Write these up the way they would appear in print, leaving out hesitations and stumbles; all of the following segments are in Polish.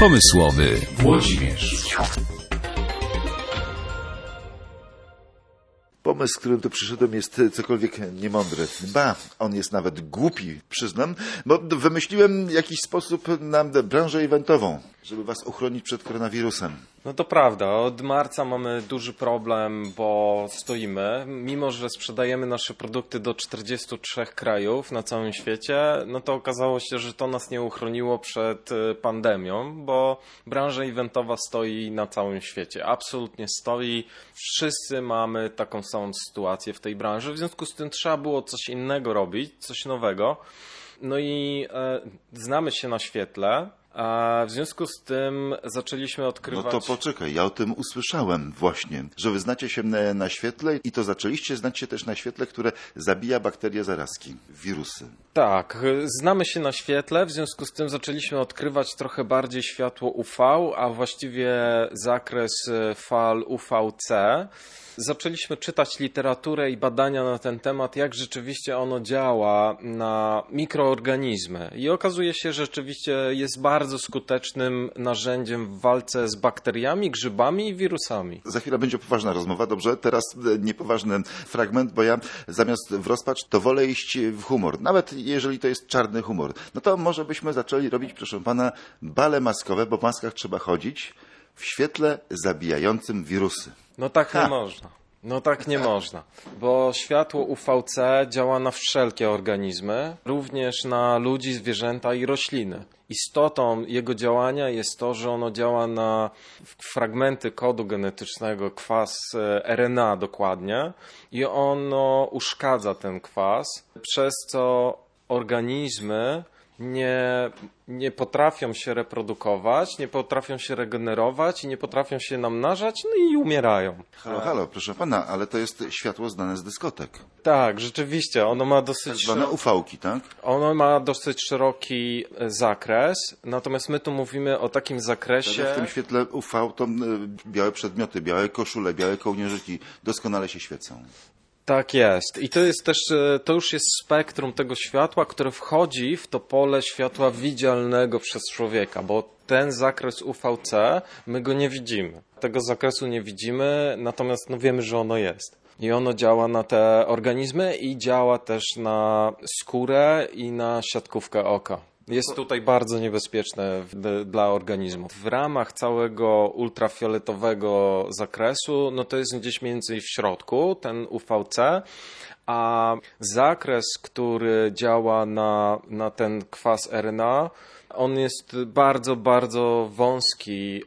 pomysłowy Włodzimierz. Pomysł, z którym tu przyszedłem, jest cokolwiek niemądry. Ba, on jest nawet głupi, przyznam, bo wymyśliłem jakiś sposób na branżę eventową, żeby was uchronić przed koronawirusem. No to prawda, od marca mamy duży problem, bo stoimy. Mimo że sprzedajemy nasze produkty do 43 krajów na całym świecie, no to okazało się, że to nas nie uchroniło przed pandemią, bo branża eventowa stoi na całym świecie. Absolutnie stoi. Wszyscy mamy taką samą sytuację w tej branży. W związku z tym trzeba było coś innego robić, coś nowego. No i znamy się na świetle. A w związku z tym zaczęliśmy odkrywać... No to poczekaj, ja o tym usłyszałem właśnie, że wy znacie się na świetle i to zaczęliście znać się też na świetle, które zabija bakterie zarazki, wirusy. Tak, znamy się na świetle, w związku z tym zaczęliśmy odkrywać trochę bardziej światło UV, a właściwie zakres fal UVC. Zaczęliśmy czytać literaturę i badania na ten temat, jak rzeczywiście ono działa na mikroorganizmy. I okazuje się, że rzeczywiście jest bardzo skutecznym narzędziem w walce z bakteriami, grzybami i wirusami. Za chwilę będzie poważna rozmowa, dobrze? Teraz niepoważny fragment, bo ja zamiast w rozpacz, to wolę iść w humor. Nawet jeżeli to jest czarny humor. No to może byśmy zaczęli robić, proszę pana, bale maskowe, bo w maskach trzeba chodzić w świetle zabijającym wirusy. No tak nie można. No tak nie można, bo światło UVC działa na wszelkie organizmy, również na ludzi, zwierzęta i rośliny. Istotą jego działania jest to, że ono działa na fragmenty kodu genetycznego, kwas RNA dokładnie, i ono uszkadza ten kwas, przez co organizmy nie potrafią się reprodukować, nie potrafią się regenerować i nie potrafią się namnażać, no i umierają. Halo, proszę pana, ale to jest światło znane z dyskotek. Tak, rzeczywiście, ono ma dosyć... Tak zwane UV-ki, tak? Ono ma dosyć szeroki zakres, natomiast my tu mówimy o takim zakresie... W tym świetle UV to białe przedmioty, białe koszule, białe kołnierzyki doskonale się świecą. Tak jest. I to już jest spektrum tego światła, które wchodzi w to pole światła widzialnego przez człowieka, bo ten zakres UVC, my go nie widzimy. Tego zakresu nie widzimy, natomiast wiemy, że ono jest. I ono działa na te organizmy i działa też na skórę i na siatkówkę oka. Jest tutaj bardzo niebezpieczne dla organizmów. W ramach całego ultrafioletowego zakresu, no to jest gdzieś mniej więcej w środku, ten UVC, a zakres, który działa na ten kwas RNA, on jest bardzo, bardzo wąski,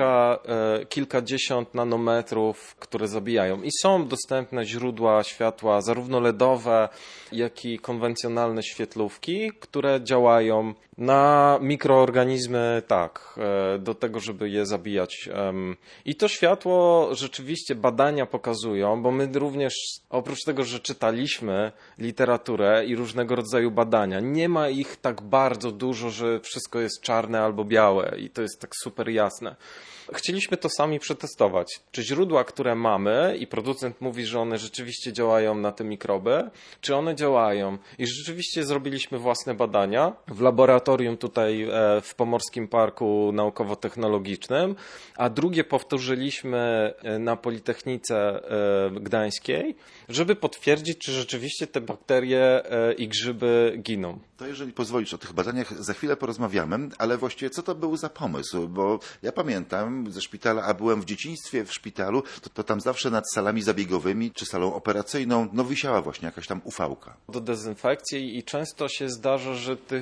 kilkadziesiąt nanometrów, które zabijają. I są dostępne źródła światła, zarówno LEDowe, jak i konwencjonalne świetlówki, które działają na mikroorganizmy, tak, do tego, żeby je zabijać. I to światło rzeczywiście badania pokazują, bo my również, oprócz tego, że czytaliśmy literaturę i różnego rodzaju badania, nie ma ich tak bardzo dużo, że wszystko jest czarne albo białe i to jest tak super jasne. Chcieliśmy to sami przetestować. Czy źródła, które mamy i producent mówi, że one rzeczywiście działają na te mikroby, czy one działają? I rzeczywiście zrobiliśmy własne badania w laboratorium tutaj w Pomorskim Parku Naukowo-Technologicznym, a drugie powtórzyliśmy na Politechnice Gdańskiej, żeby potwierdzić, czy rzeczywiście te bakterie i grzyby giną. To jeżeli pozwolisz, o tych badaniach za chwilę porozmawiamy, ale właściwie co to był za pomysł? Bo ja pamiętam ze szpitala, a byłem w dzieciństwie w szpitalu, to tam zawsze nad salami zabiegowymi czy salą operacyjną wisiała właśnie jakaś tam UV-ka. Do dezynfekcji i często się zdarza,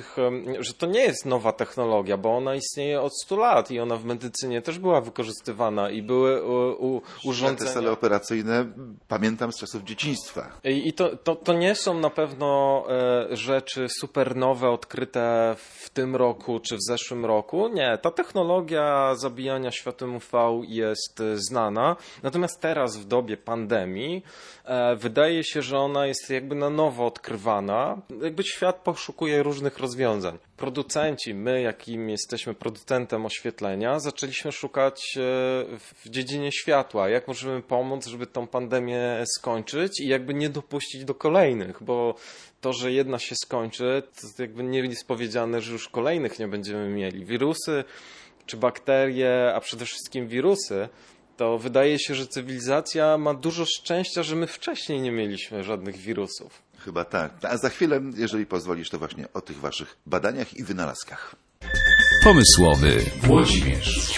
że to nie jest nowa technologia, bo ona istnieje od 100 lat i ona w medycynie też była wykorzystywana i były urządzenia. Te sale operacyjne pamiętam z czasów dzieciństwa. I to nie są na pewno rzeczy super nowe, odkryte w tym roku czy w zeszłym roku. Nie, ta technologia zabijania światłem UV jest znana. Natomiast teraz w dobie pandemii wydaje się, że ona jest jakby na nowo odkrywana. Jakby świat poszukuje różnych rozwiązań. Producenci, my jakim jesteśmy producentem oświetlenia, zaczęliśmy szukać w dziedzinie światła, jak możemy pomóc, żeby tą pandemię skończyć i jakby nie dopuścić do kolejnych, bo to, że jedna się skończy, to jakby nie jest powiedziane, że już kolejnych nie będziemy mieli. Wirusy czy bakterie, a przede wszystkim wirusy, to wydaje się, że cywilizacja ma dużo szczęścia, że my wcześniej nie mieliśmy żadnych wirusów. Chyba tak. A za chwilę, jeżeli pozwolisz, to właśnie o tych waszych badaniach i wynalazkach. Pomysłowy Włodzimierz.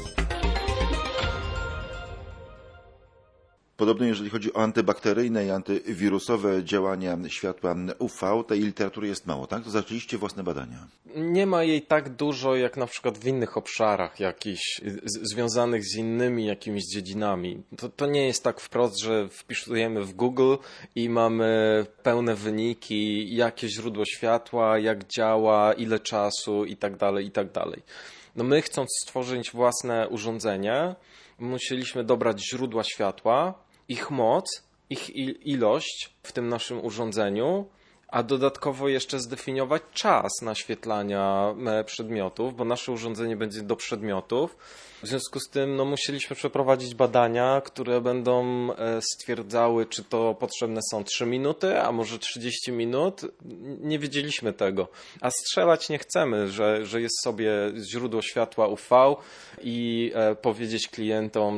Podobno jeżeli chodzi o antybakteryjne i antywirusowe działania światła UV, tej literatury jest mało, tak? To zaczęliście własne badania. Nie ma jej tak dużo jak na przykład w innych obszarach jakichś związanych z innymi jakimiś dziedzinami. To nie jest tak wprost, że wpisujemy w Google i mamy pełne wyniki, jakie źródło światła, jak działa, ile czasu i tak dalej, i tak dalej. No my chcąc stworzyć własne urządzenie, musieliśmy dobrać źródła światła, ich moc, ich ilość w tym naszym urządzeniu, a dodatkowo jeszcze zdefiniować czas naświetlania przedmiotów, bo nasze urządzenie będzie do przedmiotów. W związku z tym musieliśmy przeprowadzić badania, które będą stwierdzały, czy to potrzebne są 3 minuty, a może 30 minut. Nie wiedzieliśmy tego. A strzelać nie chcemy, że jest sobie źródło światła UV i powiedzieć klientom,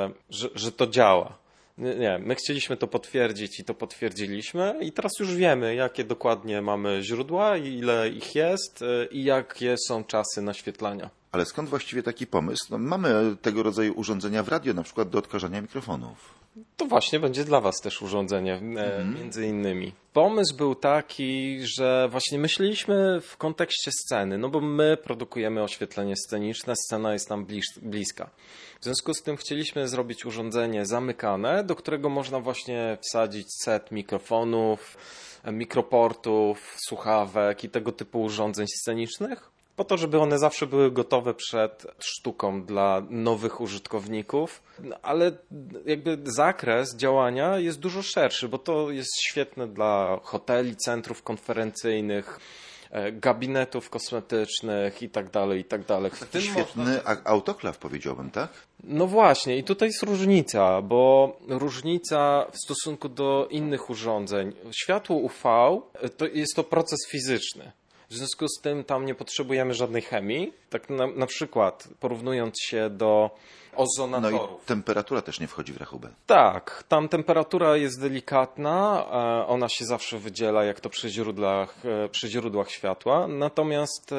że to działa. Nie, my chcieliśmy to potwierdzić i to potwierdziliśmy i teraz już wiemy, jakie dokładnie mamy źródła, ile ich jest i jakie są czasy naświetlania. Ale skąd właściwie taki pomysł? No, mamy tego rodzaju urządzenia w radio, na przykład do odkażania mikrofonów. To właśnie będzie dla Was też urządzenie, między innymi. Pomysł był taki, że właśnie myśleliśmy w kontekście sceny, no bo my produkujemy oświetlenie sceniczne, scena jest nam bliska. W związku z tym chcieliśmy zrobić urządzenie zamykane, do którego można właśnie wsadzić set mikrofonów, mikroportów, słuchawek i tego typu urządzeń scenicznych, po to, żeby one zawsze były gotowe przed sztuką dla nowych użytkowników, ale jakby zakres działania jest dużo szerszy, bo to jest świetne dla hoteli, centrów konferencyjnych, gabinetów kosmetycznych i tak dalej, i tak dalej. Świetny autoklaw, powiedziałbym, tak? No właśnie, i tutaj jest różnica, bo różnica w stosunku do innych urządzeń. Światło UV to jest to proces fizyczny. W związku z tym tam nie potrzebujemy żadnej chemii. Tak na przykład porównując się do ozonatorów. No i temperatura też nie wchodzi w rachubę. Tak, tam temperatura jest delikatna, ona się zawsze wydziela jak to przy źródłach światła, natomiast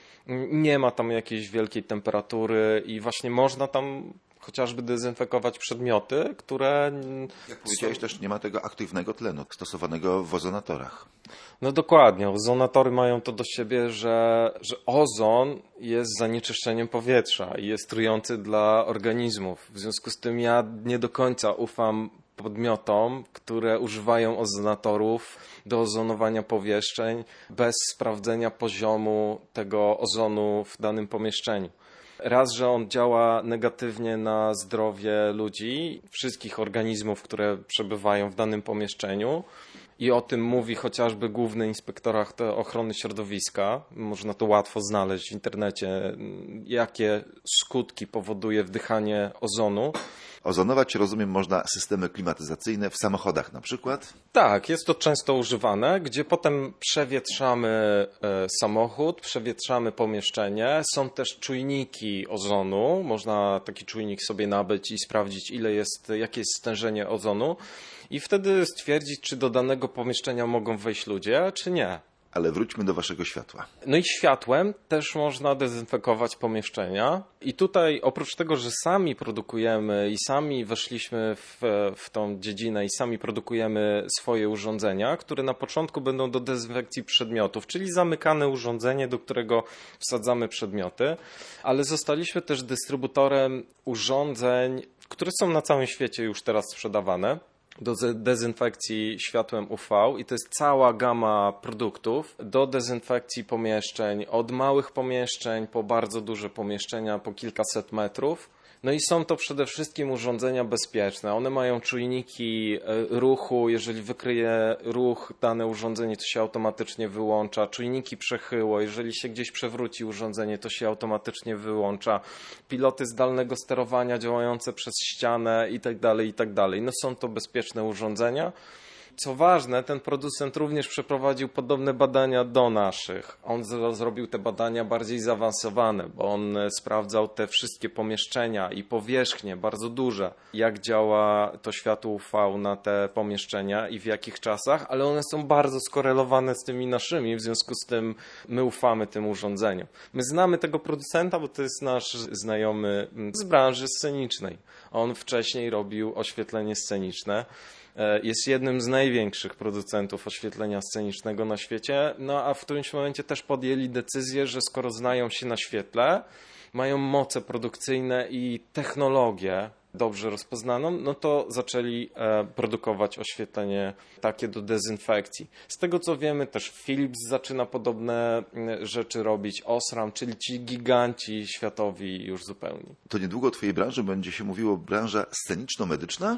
nie ma tam jakiejś wielkiej temperatury i właśnie można tam chociażby dezynfekować przedmioty, które... Jak powiedziałeś, też nie ma tego aktywnego tlenu stosowanego w ozonatorach. No dokładnie, ozonatory mają to do siebie, że ozon jest zanieczyszczeniem powietrza i jest trujący dla organizmów. W związku z tym ja nie do końca ufam podmiotom, które używają ozonatorów do ozonowania pomieszczeń bez sprawdzenia poziomu tego ozonu w danym pomieszczeniu. Raz, że on działa negatywnie na zdrowie ludzi, wszystkich organizmów, które przebywają w danym pomieszczeniu i o tym mówi chociażby Główny Inspektorat Ochrony Środowiska. Można to łatwo znaleźć w internecie, jakie skutki powoduje wdychanie ozonu. Ozonować, rozumiem, można systemy klimatyzacyjne w samochodach na przykład? Tak, jest to często używane, gdzie potem przewietrzamy samochód, przewietrzamy pomieszczenie. Są też czujniki ozonu. Można taki czujnik sobie nabyć i sprawdzić, jakie jest stężenie ozonu i wtedy stwierdzić, czy do danego pomieszczenia mogą wejść ludzie, czy nie. Ale wróćmy do waszego światła. No i światłem też można dezynfekować pomieszczenia. I tutaj oprócz tego, że sami produkujemy i sami weszliśmy w tą dziedzinę i sami produkujemy swoje urządzenia, które na początku będą do dezynfekcji przedmiotów, czyli zamykane urządzenie, do którego wsadzamy przedmioty, ale zostaliśmy też dystrybutorem urządzeń, które są na całym świecie już teraz sprzedawane, do dezynfekcji światłem UV i to jest cała gama produktów do dezynfekcji pomieszczeń, od małych pomieszczeń po bardzo duże pomieszczenia po kilkaset metrów. No i są to przede wszystkim urządzenia bezpieczne. One mają czujniki ruchu. Jeżeli wykryje ruch dane urządzenie, to się automatycznie wyłącza. Czujniki przechyło. Jeżeli się gdzieś przewróci urządzenie, to się automatycznie wyłącza. Piloty zdalnego sterowania działające przez ścianę i tak dalej, i tak dalej. No są to bezpieczne urządzenia. Co ważne, ten producent również przeprowadził podobne badania do naszych. On zrobił te badania bardziej zaawansowane, bo on sprawdzał te wszystkie pomieszczenia i powierzchnie bardzo duże, jak działa to światło UV na te pomieszczenia i w jakich czasach, ale one są bardzo skorelowane z tymi naszymi, w związku z tym my ufamy tym urządzeniom. My znamy tego producenta, bo to jest nasz znajomy z branży scenicznej. On wcześniej robił oświetlenie sceniczne. Jest jednym z największych producentów oświetlenia scenicznego na świecie, no a w którymś momencie też podjęli decyzję, że skoro znają się na świetle, mają moce produkcyjne i technologię dobrze rozpoznaną, no to zaczęli produkować oświetlenie takie do dezynfekcji. Z tego co wiemy, też Philips zaczyna podobne rzeczy robić, Osram, czyli ci giganci światowi już zupełnie. To niedługo o twojej branży będzie się mówiło branża sceniczno-medyczna?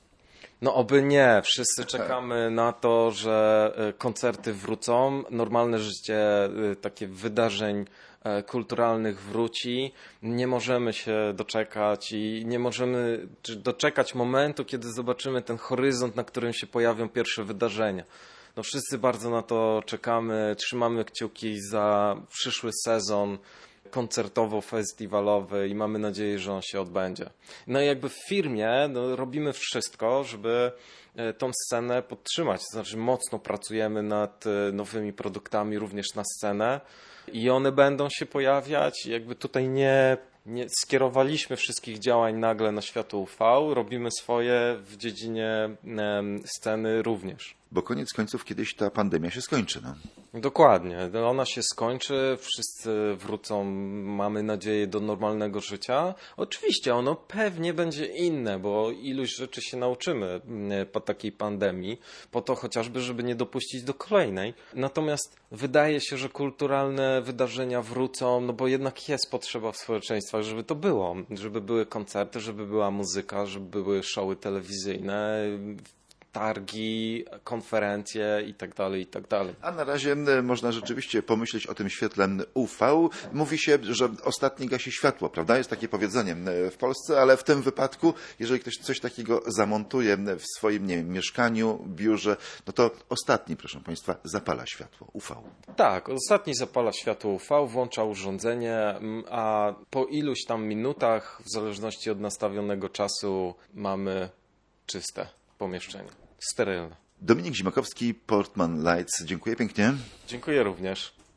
No oby nie. Wszyscy czekamy na to, że koncerty wrócą, normalne życie takie wydarzeń kulturalnych wróci. Nie możemy się doczekać i nie możemy doczekać momentu, kiedy zobaczymy ten horyzont, na którym się pojawią pierwsze wydarzenia. No wszyscy bardzo na to czekamy, trzymamy kciuki za przyszły sezon koncertowo-festiwalowy i mamy nadzieję, że on się odbędzie. No i jakby w firmie robimy wszystko, żeby tą scenę podtrzymać. To znaczy mocno pracujemy nad nowymi produktami również na scenę i one będą się pojawiać. Jakby tutaj nie skierowaliśmy wszystkich działań nagle na światło UV, robimy swoje w dziedzinie sceny również. Bo koniec końców kiedyś ta pandemia się skończy. No. Dokładnie. Ona się skończy, wszyscy wrócą, mamy nadzieję, do normalnego życia. Oczywiście ono pewnie będzie inne, bo iluś rzeczy się nauczymy po takiej pandemii, po to chociażby, żeby nie dopuścić do kolejnej. Natomiast wydaje się, że kulturalne wydarzenia wrócą, no bo jednak jest potrzeba w społeczeństwach, żeby to było, żeby były koncerty, żeby była muzyka, żeby były showy telewizyjne, targi, konferencje i tak dalej, i tak dalej. A na razie można rzeczywiście pomyśleć o tym świetle UV. Mówi się, że ostatni gasi światło, prawda? Jest takie powiedzenie w Polsce, ale w tym wypadku, jeżeli ktoś coś takiego zamontuje w swoim, nie wiem, mieszkaniu, biurze, no to ostatni, proszę Państwa, zapala światło UV. Tak, ostatni zapala światło UV, włącza urządzenie, a po iluś tam minutach, w zależności od nastawionego czasu, mamy czyste pomieszczenie, sterylne. Dominik Zimakowski, Portman Lights. Dziękuję pięknie. Dziękuję również.